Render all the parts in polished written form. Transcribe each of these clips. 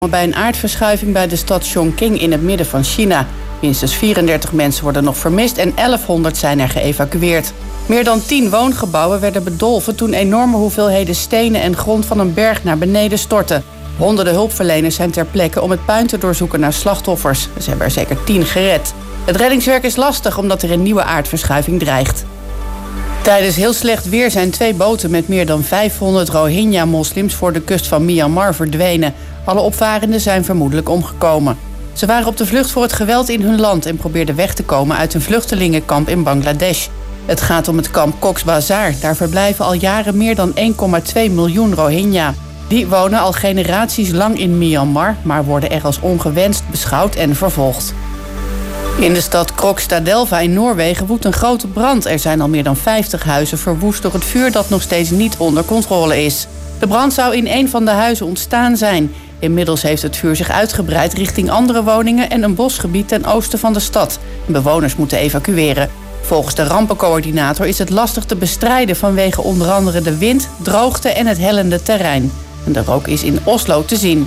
bij een aardverschuiving bij de stad Chongqing in het midden van China. Minstens 34 mensen worden nog vermist en 1100 zijn er geëvacueerd. Meer dan 10 woongebouwen werden bedolven toen enorme hoeveelheden stenen en grond van een berg naar beneden stortten. Honderden hulpverleners zijn ter plekke om het puin te doorzoeken naar slachtoffers. Ze hebben er zeker 10 gered. Het reddingswerk is lastig omdat er een nieuwe aardverschuiving dreigt. Tijdens heel slecht weer zijn 2 boten met meer dan 500 Rohingya-moslims voor de kust van Myanmar verdwenen. Alle opvarenden zijn vermoedelijk omgekomen. Ze waren op de vlucht voor het geweld in hun land en probeerden weg te komen uit een vluchtelingenkamp in Bangladesh. Het gaat om het kamp Cox's Bazar. Daar verblijven al jaren meer dan 1,2 miljoen Rohingya. Die wonen al generaties lang in Myanmar, maar worden er als ongewenst beschouwd en vervolgd. In de stad Krokstadelva in Noorwegen woedt een grote brand. Er zijn al meer dan 50 huizen verwoest door het vuur dat nog steeds niet onder controle is. De brand zou in een van de huizen ontstaan zijn. Inmiddels heeft het vuur zich uitgebreid richting andere woningen en een bosgebied ten oosten van de stad. Bewoners moeten evacueren. Volgens de rampencoördinator is het lastig te bestrijden vanwege onder andere de wind, droogte en het hellende terrein. En de rook is in Oslo te zien.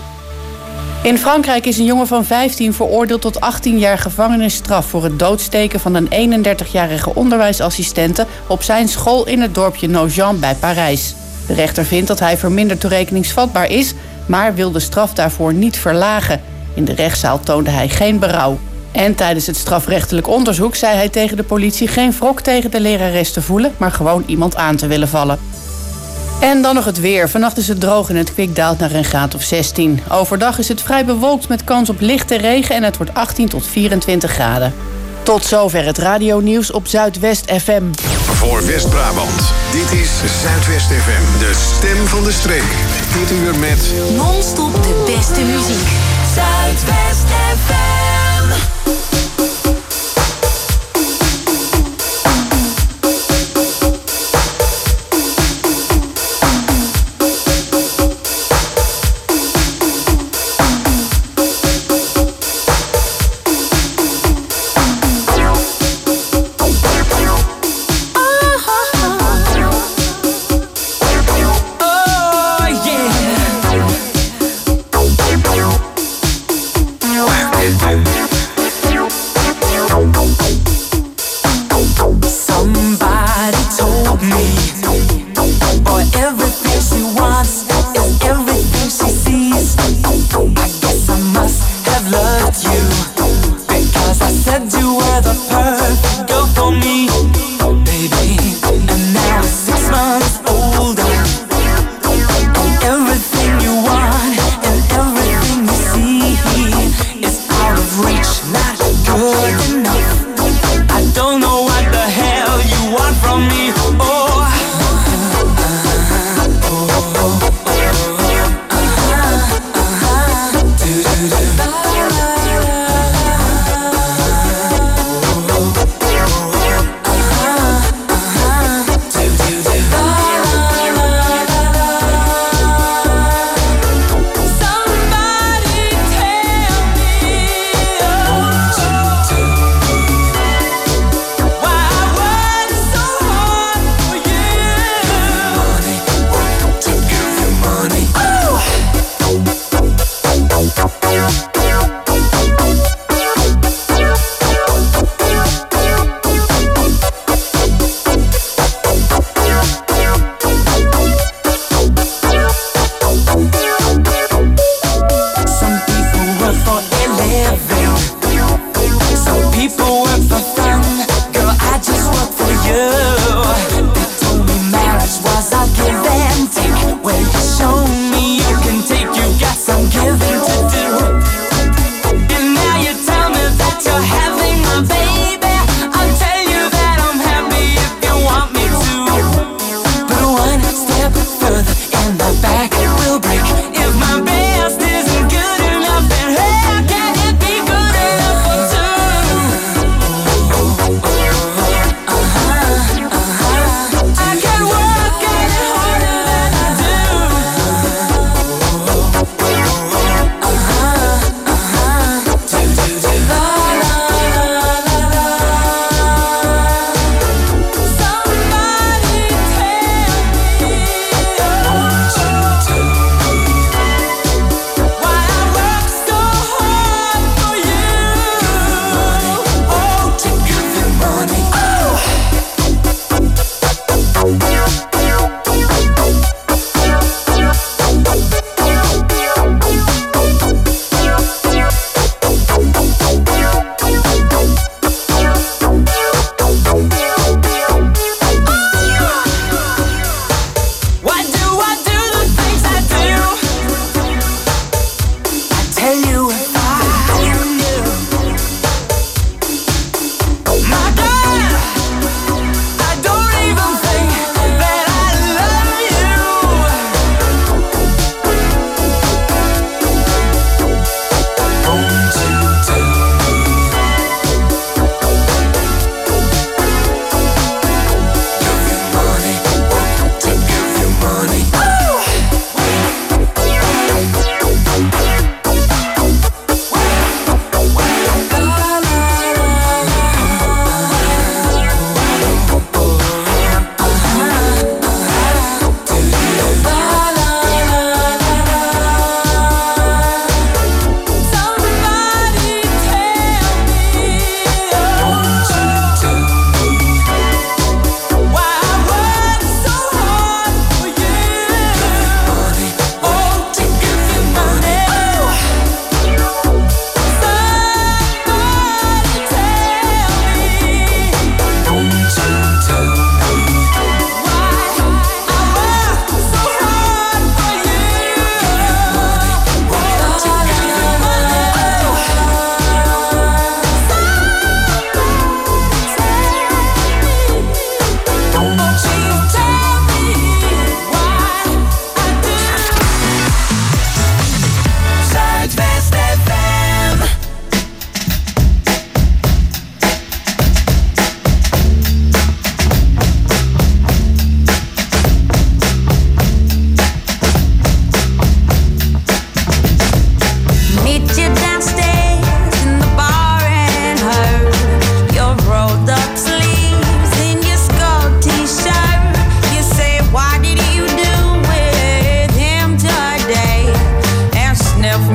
In Frankrijk is een jongen van 15 veroordeeld tot 18 jaar gevangenisstraf voor het doodsteken van een 31-jarige onderwijsassistente op zijn school in het dorpje Nogent bij Parijs. De rechter vindt dat hij verminderd toerekeningsvatbaar is, maar wil de straf daarvoor niet verlagen. In de rechtszaal toonde hij geen berouw. En tijdens het strafrechtelijk onderzoek zei hij tegen de politie geen wrok tegen de lerares te voelen, maar gewoon iemand aan te willen vallen. En dan nog het weer. Vannacht is het droog en het kwik daalt naar een graad of 16. Overdag is het vrij bewolkt met kans op lichte regen en het wordt 18 tot 24 graden. Tot zover het radionieuws op Zuidwest FM. Voor West-Brabant, dit is Zuidwest FM, de stem van de streek. Dit uur met non-stop de beste muziek. Zuidwest FM. Back will break if my best isn't good enough. Then hey, can it be good?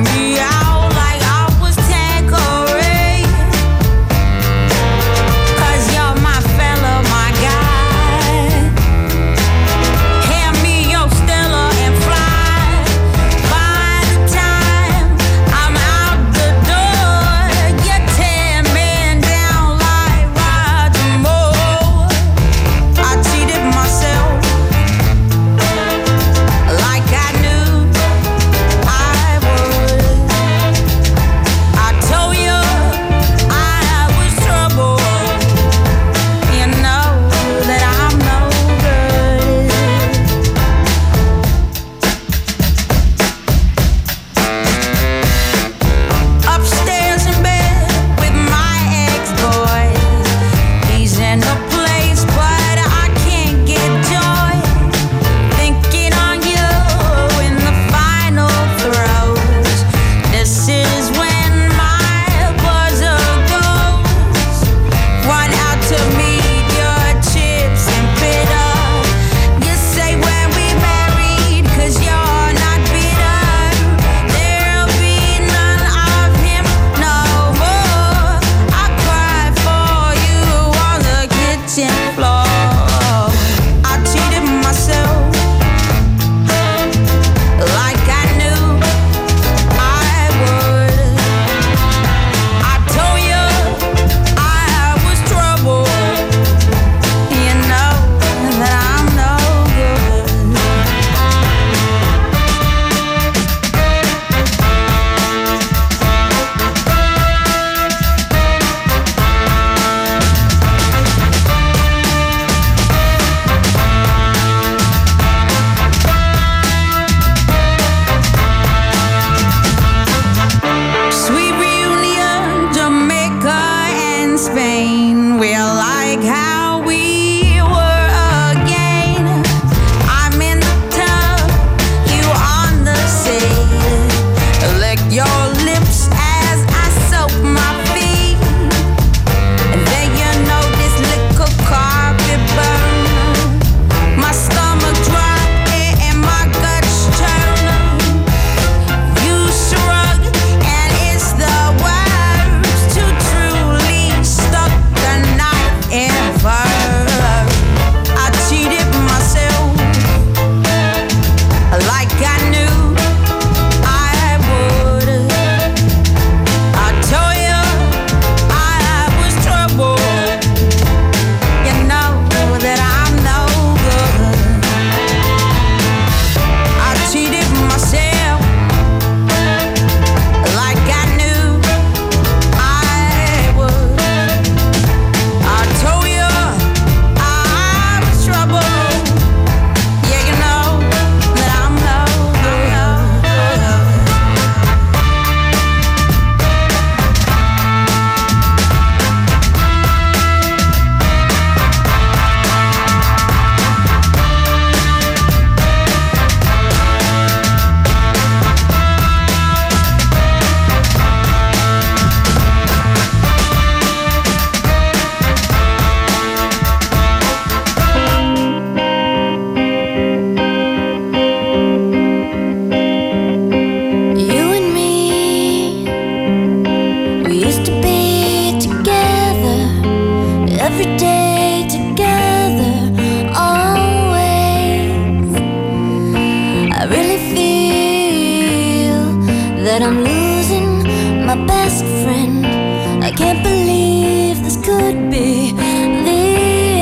that I'm losing my best friend. I can't believe this could be the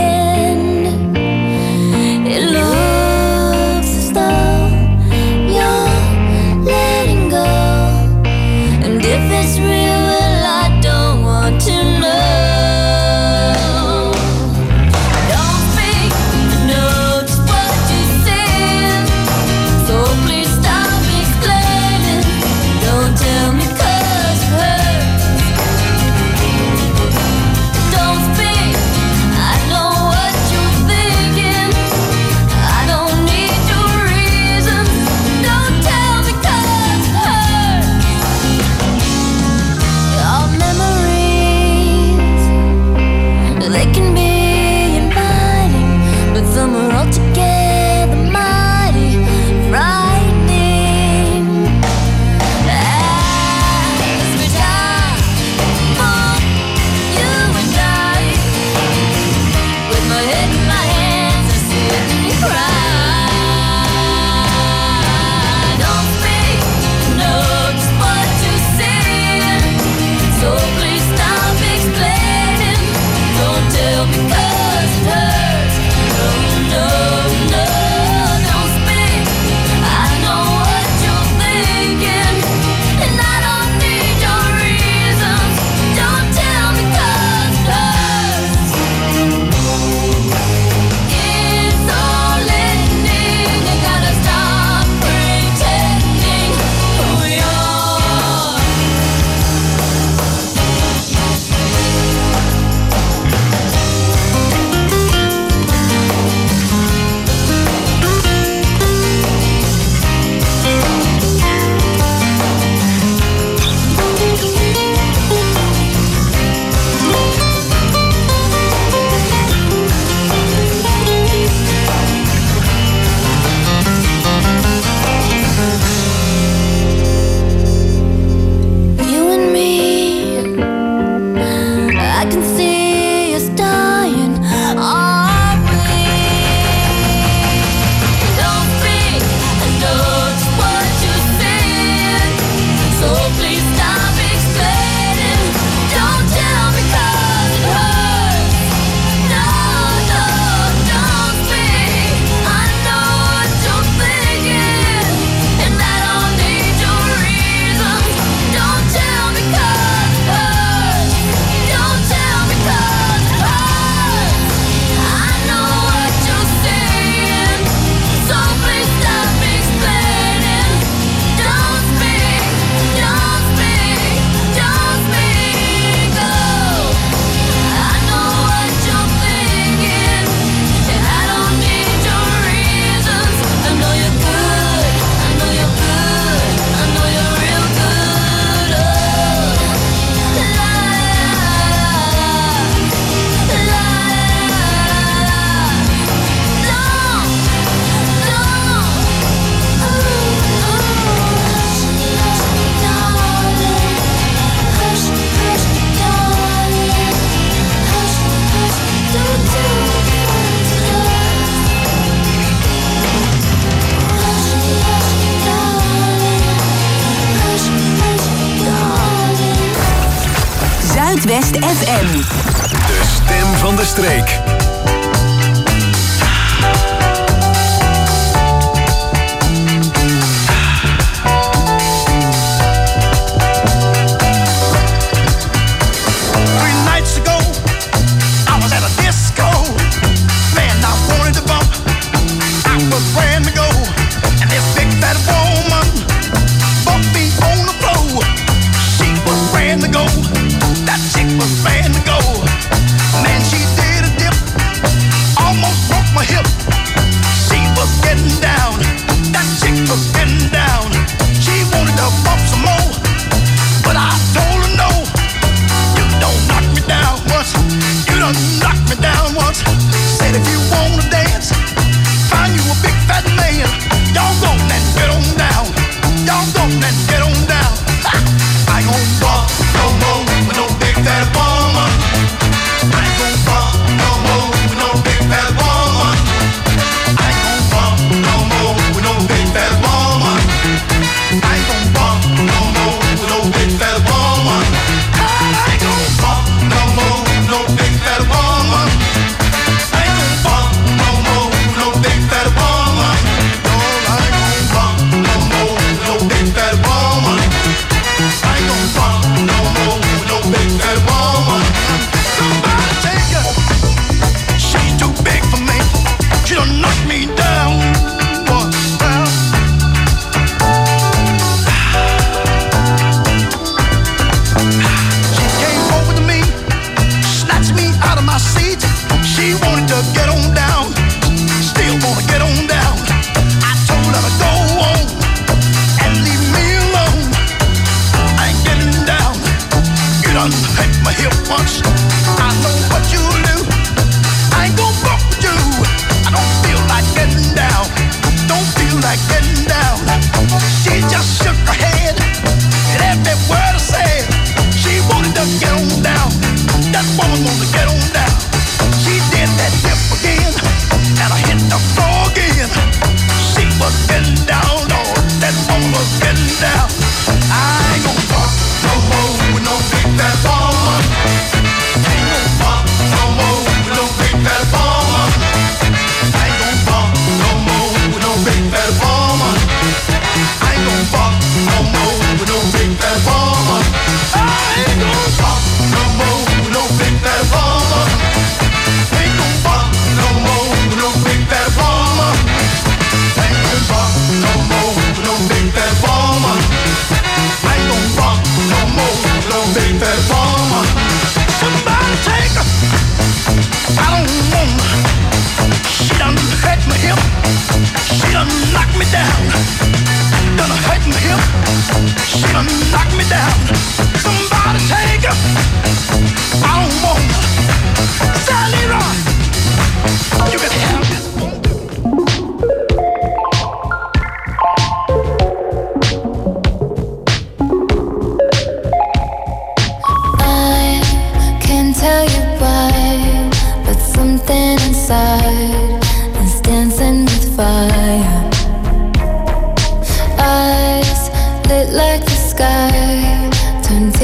end. It looks as though you're letting go, and if it's real, well, I don't want to know. Don't speak, I know just what you said, so please stop explaining. Don't tell me 'cause it hurts. Don't speak, Zuidwest FM. De stem van de streek. Like the sky turns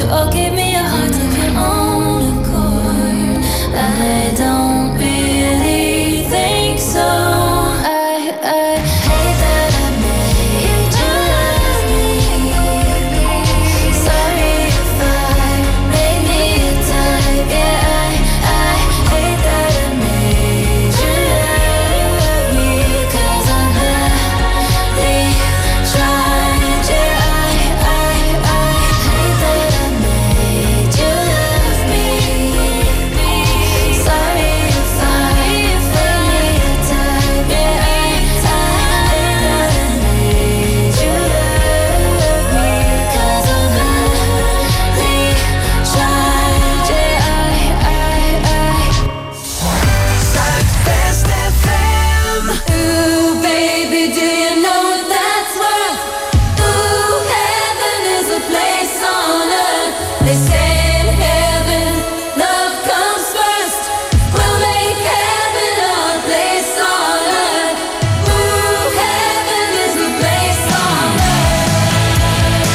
or give me your heart of your own accord. I don't really think so. I hate that I made you love me. Sorry if I made me a type. Yeah, I hate that I made you love me. 'Cause I'm badly tried. Yeah, I hate that I made you love me. Sorry if I made me a type. Yeah, I hate that I made you love me. 'Cause I'm badly tried. Yeah, Zuidwest FM. Ooh, baby, do you know what that's worth? Ooh, heaven is a place on earth. They say in heaven, love comes first. We'll make heaven our place on earth. Ooh, heaven is a place on earth.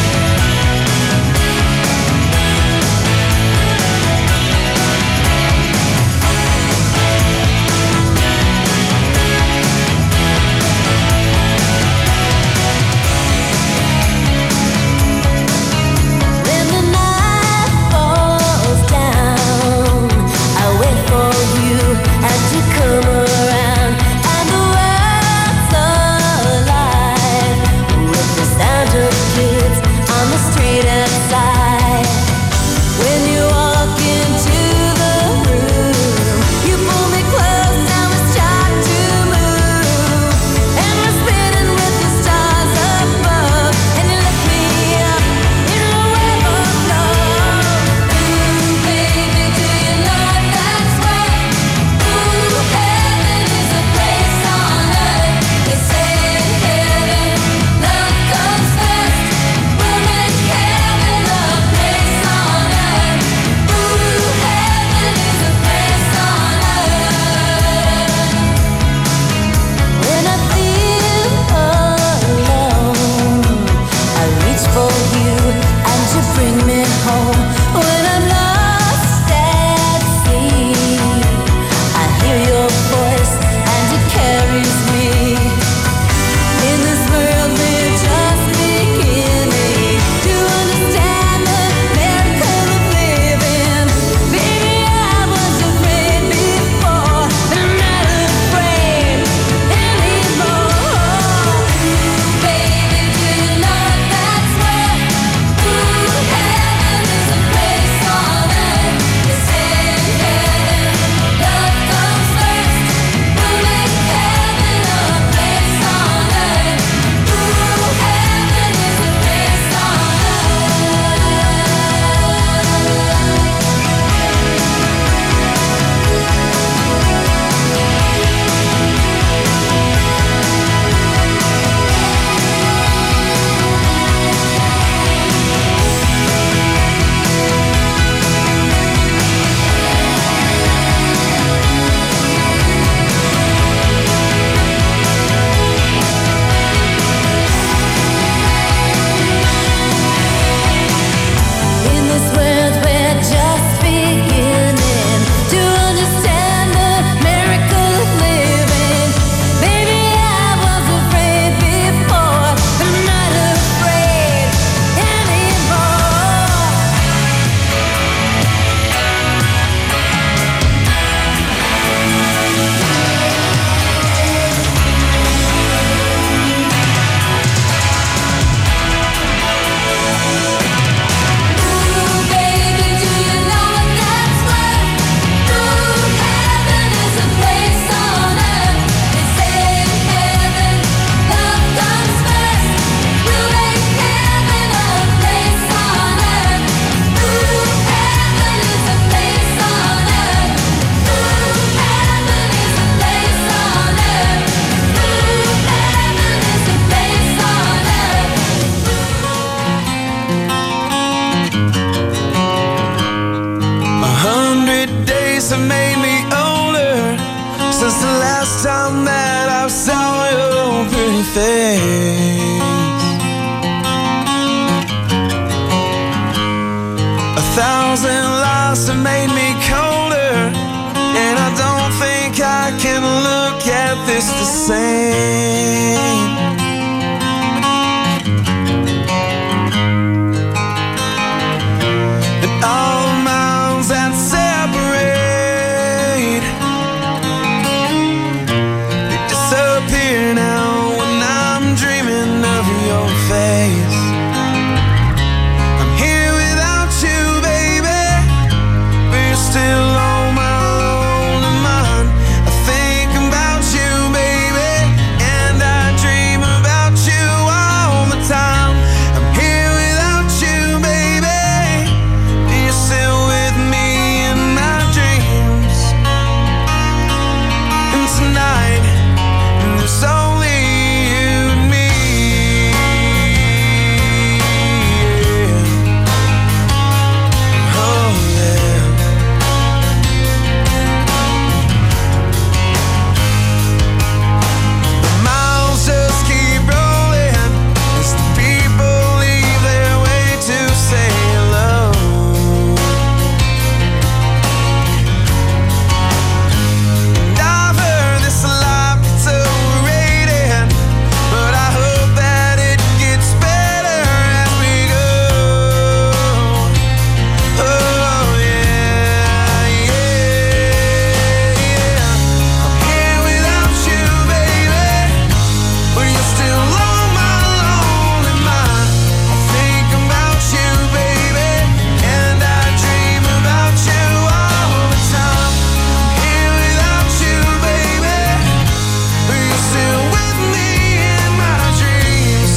When the night falls down, I wait for you and you come around, and the world's alive with the sound of kids on the street outside. When you walk into the room, you pull me close, now we start to move, and we're spinning with the stars above, and you lift me up in a web of love. Ooh, baby, do you know what that's worth? Ooh, heaven is a place on earth. They say in heaven, love comes first. We'll make heaven a place on earth. Ooh, heaven is a place on earth. When I feel alone, I reach for you and you bring me home. When I'm lost at sea, I hear your voice and it carries me. In this world we're just beginning to understand the miracle of living. Baby, I was afraid before, but I'm not afraid anymore. Baby, do you know what that's worth? Ooh, heaven is a place on earth. They say in heaven, love comes first. We'll make heaven a place on earth. Ooh, heaven is a place on In this world we're just beginning to understand the miracle of living. Baby, I was afraid before, but I'm not afraid anymore. Ooh, baby, do you know what that's worth? Ooh, heaven is a place on earth. They say in heaven, love comes first. We'll make heaven a place on earth. Ooh, heaven is a place on earth. Ooh, heaven is a place on earth. Ooh, heaven is a place on earth. 100 days have made me older since the last time that I saw your pretty face. 1,000 lies have made me colder, and I don't think I can look at this the same. And all the miles that separate, they disappear now when I'm dreaming of your face. I'm here without you, baby, but you're still on my lonely mind. I think about you, baby, and I dream about you all the time. I'm here without you, baby, but you're still with me in my dreams. And tonight, there's only you and me. Oh yeah. The miles just keep rolling as the people leave their way to say hello. And I've heard this life gets overrated, but I hope that it gets better as we go. Oh yeah, yeah. I'm here without you, baby, but you're still on my lonely mind. I think about you, baby, and I dream about you all the time. I'm here without you, baby, but you're still with me in my dreams.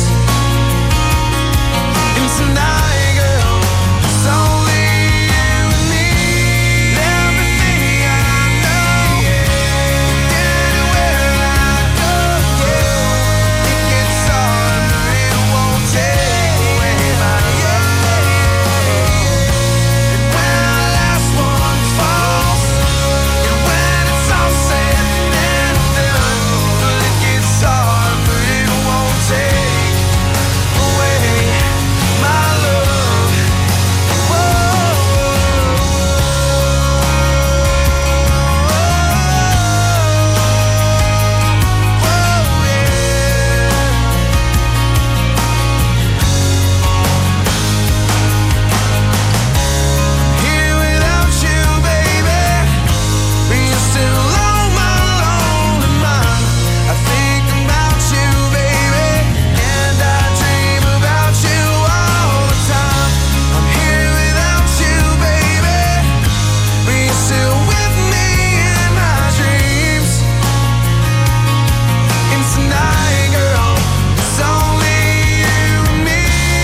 And tonight, girl, it's only you and me. Everything I know, anywhere I go, it gets hard, but it won't take away my love. And when our last one falls, and when it's all said and done, well, it gets hard, but it won't take away my love. Here without you, baby, but you're still on my lonely mind. I think about you, baby, and I dream about you all the time. I'm here without you, baby, but you're still with me in my dreams. And tonight, girl, it's only you and me.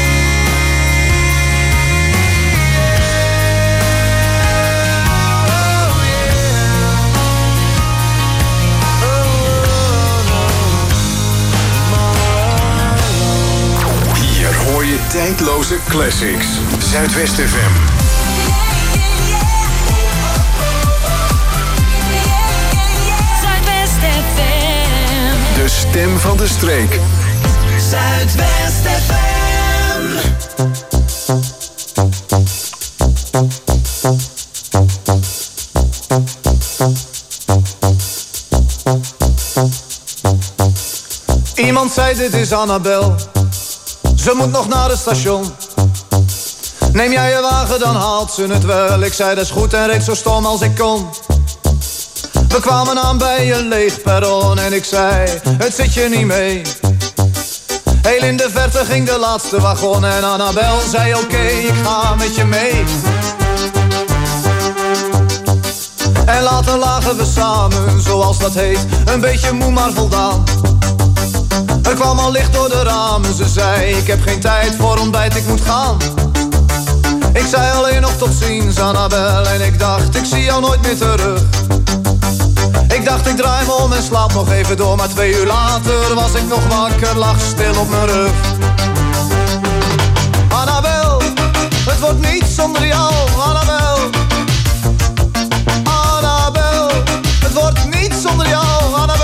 Hier hoor je tijdloze classics. Zuidwest FM. Zuidwest FM. De stem van de streek. Zuidwest FM. Iemand zei dit is Annabel, ze moet nog naar het station. Neem jij je wagen, dan haalt ze het wel. Ik zei dat is goed en reed zo stom als ik kon. We kwamen aan bij een leeg perron en ik zei, het zit je niet mee. Heel in de verte ging de laatste wagon en Annabel zei oké, ik ga met je mee. En later lagen we samen, zoals dat heet, een beetje moe maar voldaan. Er kwam al licht door de ramen, ze zei ik heb geen tijd voor ontbijt, ik moet gaan. Ik zei alleen nog tot ziens Annabel en ik dacht ik zie jou nooit meer terug. Ik dacht ik draai me om en slaap nog even door, maar 2 uur later was ik nog wakker, lag stil op mijn rug. Annabel, het wordt niet zonder jou, Annabel. Annabel, het wordt niet zonder jou, Annabel.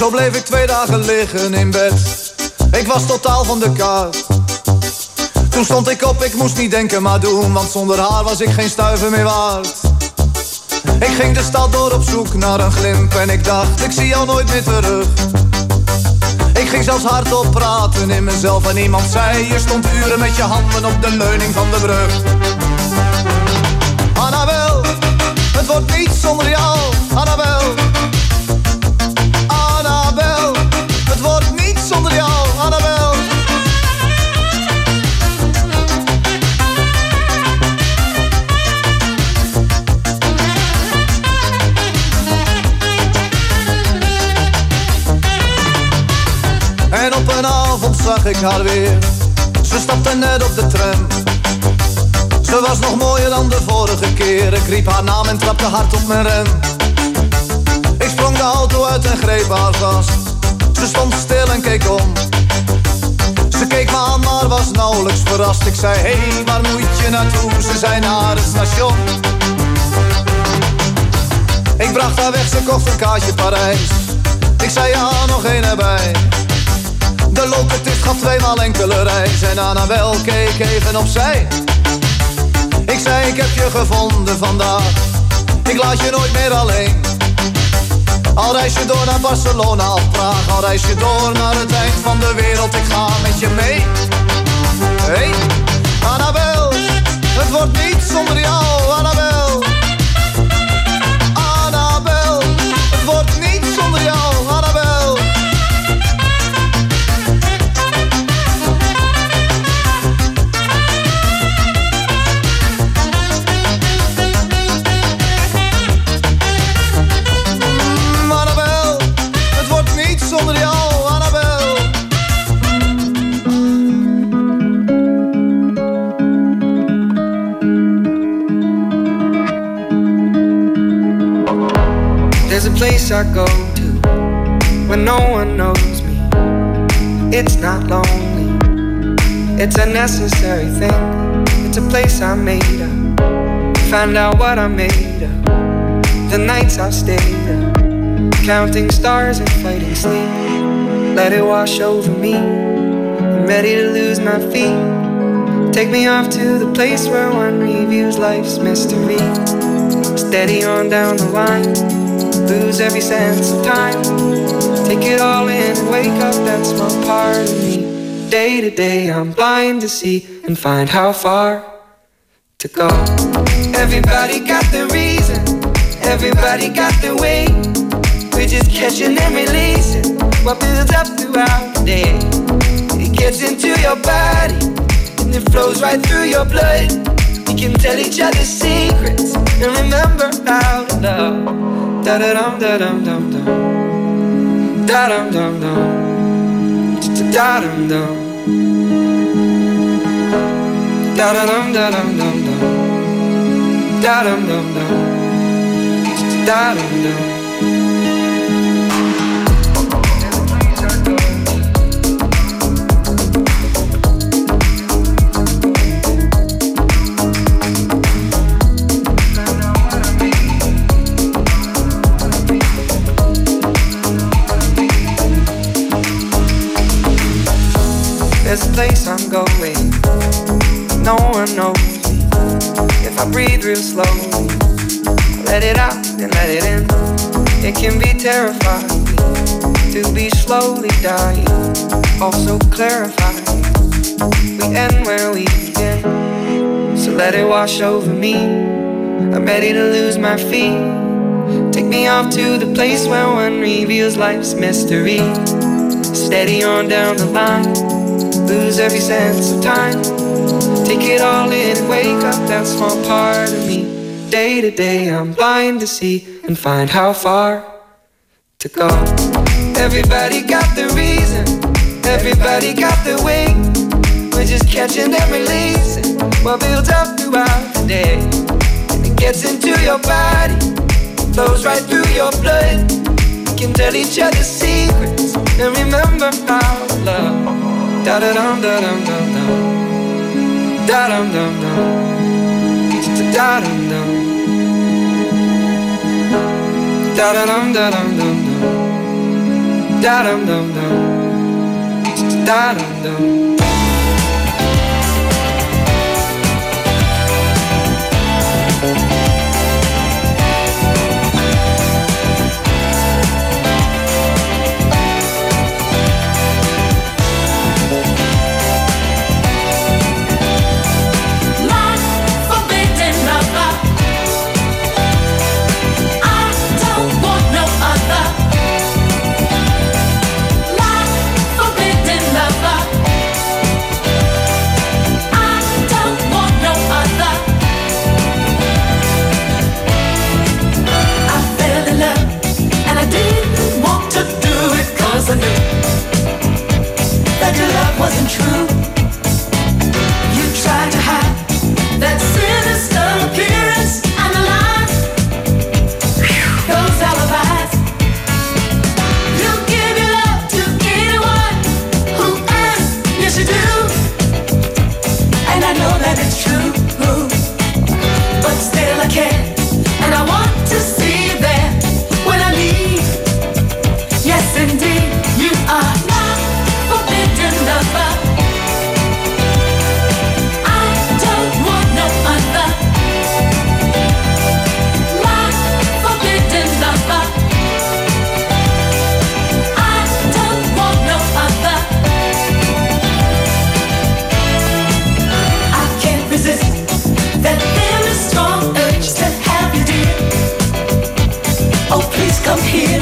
Zo bleef ik 2 dagen liggen in bed. Ik was totaal van de kaart. Toen stond ik op, ik moest niet denken maar doen, want zonder haar was ik geen stuiver meer waard. Ik ging de stad door op zoek naar een glimp en ik dacht, ik zie jou nooit meer terug. Ik ging zelfs hardop praten in mezelf en iemand zei, je stond uren met je handen op de leuning van de brug. Annabel, het wordt niet zonder jou, Annabel. Annabel, het wordt niet zonder jou, Annabel. En op een avond zag ik haar weer. Ze stapte net op de tram. Ze was nog mooier dan de vorige keer. Ik riep haar naam en trapte hard op mijn rem. Ik sprong de auto uit en greep haar vast. Ze stond stil en keek om. Ze keek me aan, maar was nauwelijks verrast. Ik zei, hey, waar moet je naartoe? Ze zei, naar het station. Ik bracht haar weg, ze kocht een kaartje Parijs. Ik zei, ja, nog één erbij. De locatist gaf 2 maal enkele reis. En Annabel keek even opzij. Ik zei, ik heb je gevonden vandaag. Ik laat je nooit meer alleen. Al reis je door naar Barcelona of Praag. Al reis je door naar het eind van de wereld. Ik ga met je mee. Hey, Annabel, het wordt niet zonder jou, Annabel. Annabel, het wordt niet zonder jou, Annabel. Zonder jou, Annabel. There's a place I go to when no one knows me. It's not lonely, it's a necessary thing. It's a place I made up, find out what I'm made of. The nights I've stayed up, counting stars and fighting sleep. Let it wash over me, I'm ready to lose my feet. Take me off to the place where one reviews life's mystery. Steady on down the line, lose every sense of time. Take it all in and wake up that small part of me. Day to day I'm blind to see and find how far to go. Everybody got the reason, everybody got the way. We're just catching and releasing what builds up throughout the day. It gets into your body and it flows right through your blood. We can tell each other secrets and remember how to love. Da da dum da dum dum dum. Da dum dum dum. Da dum dum. Da da dum da dum dum dum. Da dum dum dum. Da dum dum. There's a place I'm going, no one knows me. If I breathe real slowly, let it out and let it in. It can be terrifying to be slowly dying, also clarifying. We end where we begin, so let it wash over me. I'm ready to lose my feet. Take me off to the place where one reveals life's mystery. Steady on down the line, lose every sense of time. Take it all in and wake up that small part of me. Day to day I'm blind to see and find how far to go. Everybody got the reason, everybody got the way. We're just catching and releasing what builds up throughout the day. And it gets into your body, flows right through your blood. We can tell each other secrets and remember how to love. Da da dum da dum dum dum. Da dum dum dum. Da dum dum. Da da dum da dum dum dum. Da dum dum dum, da dum dum. I knew that your love wasn't true. You tried to hide that sinister appearance and the lies, those alibis. You give your love to anyone who asks, yes you do. And I know that it's true, but still I can't. And I want to see you there when I leave. Yes indeed. You are not forbidden lover. I don't want no other. My forbidden lover. I don't want no other. I can't resist that very strong urge to have you, dear. Oh, please come here.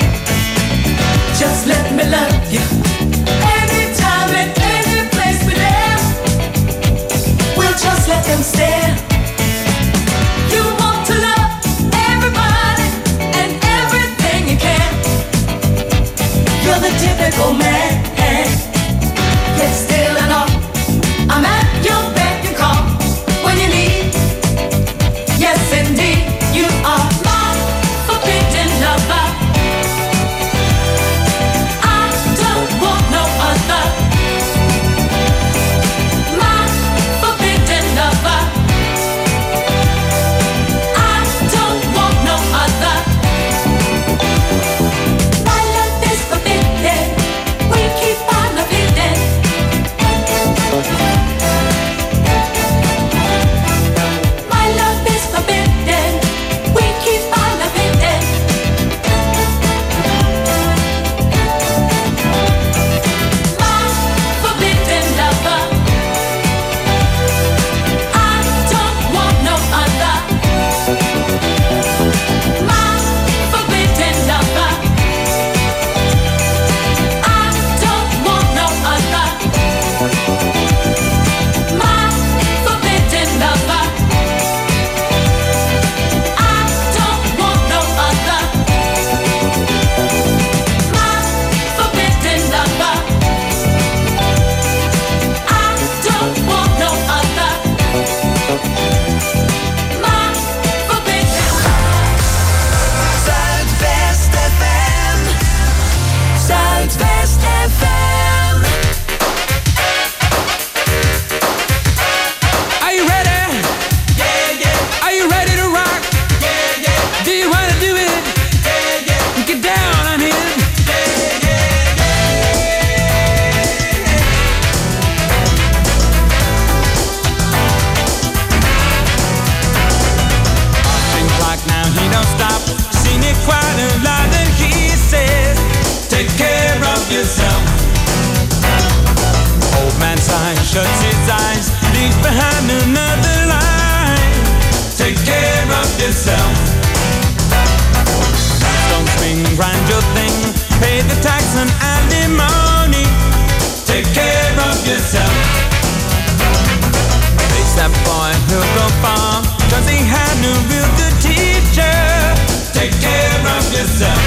Just let me love you. Anytime and any place we're there, we'll just let them stare. You want to love everybody and everything you can. You're the typical man. Yet still and all, I'm at your beck and call when you need. Yes indeed, you are my forbidden lover. Shuts his eyes, leaves behind another line. Take care of yourself. Don't swing, grind your thing, pay the tax and alimony. Take care of yourself. Face that boy, he'll go far, 'cause he had no real good teacher. Take care of yourself.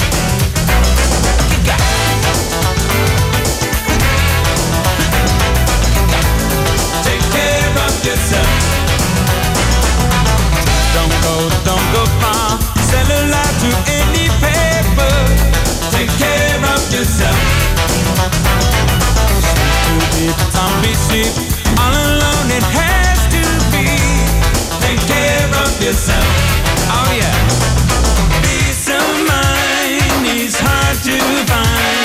Yourself. Don't go far. Sell a lie to any paper. Take care of yourself. Too deep, zombie sleep. All alone it has to be. Take care of yourself. Oh yeah. Peace of mind is hard to find.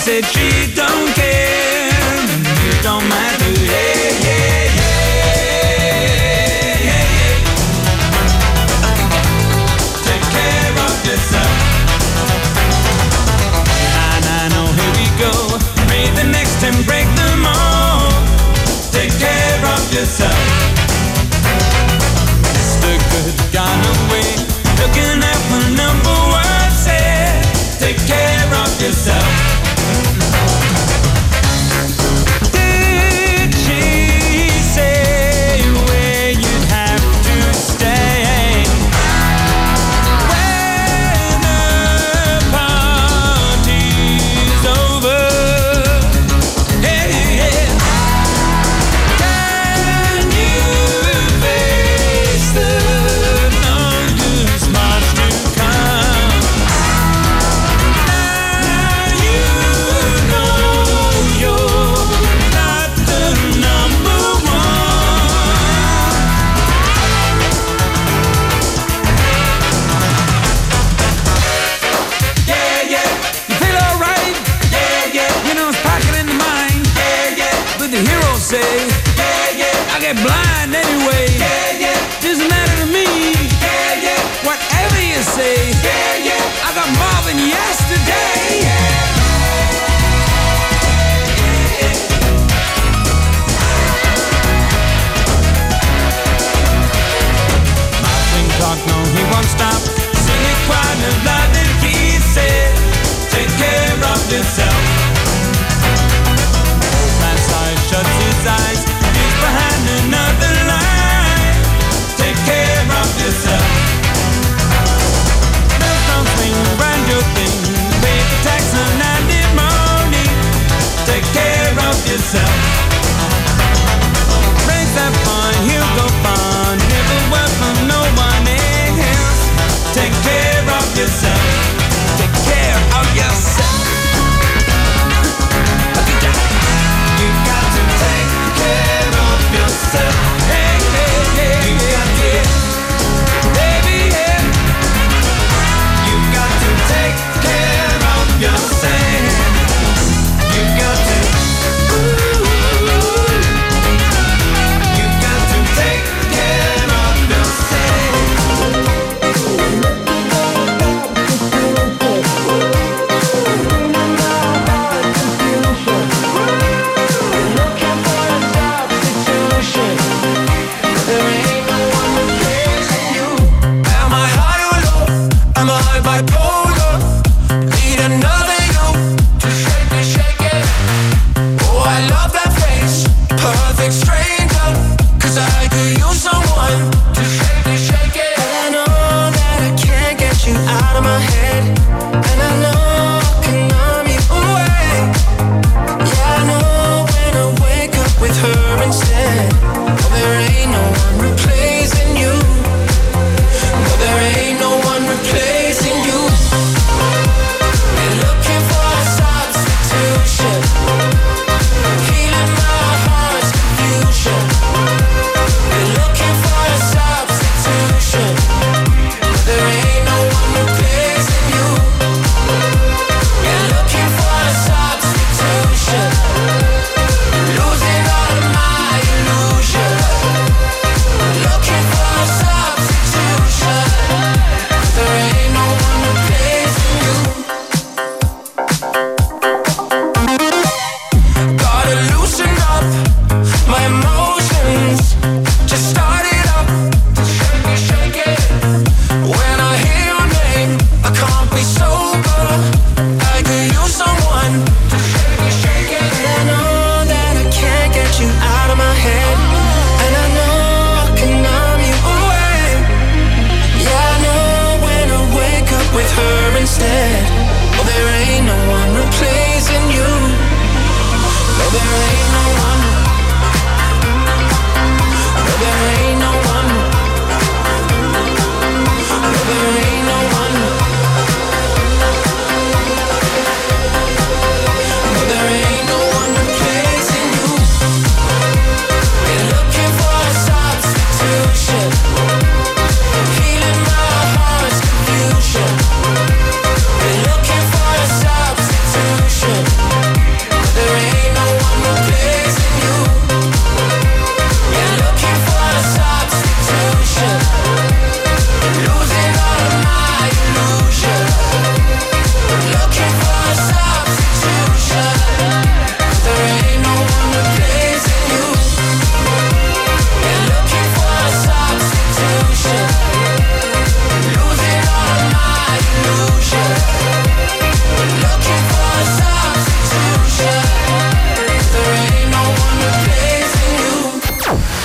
said she don't care, and it don't matter. Hey, hey, hey, hey, hey. Take care of yourself. Nah, no, here we go. Break the next and break them all. Take care of yourself. Mr. Good gone away, looking at the number one said. Take care of yourself.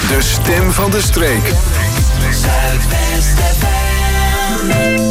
De stem van de streek. Zuidwest FM.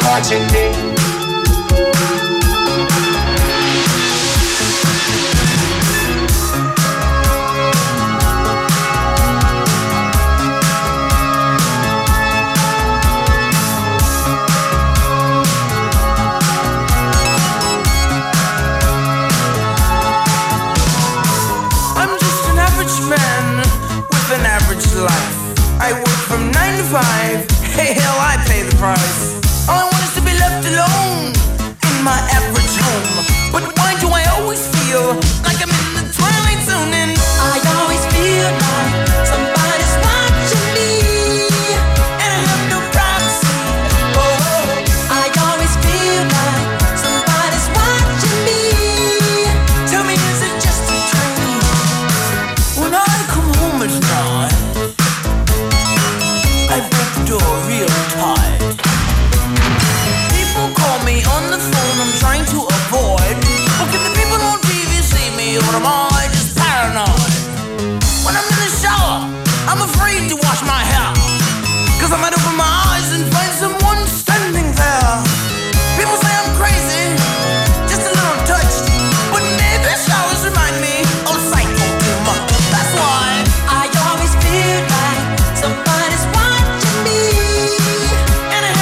watching me.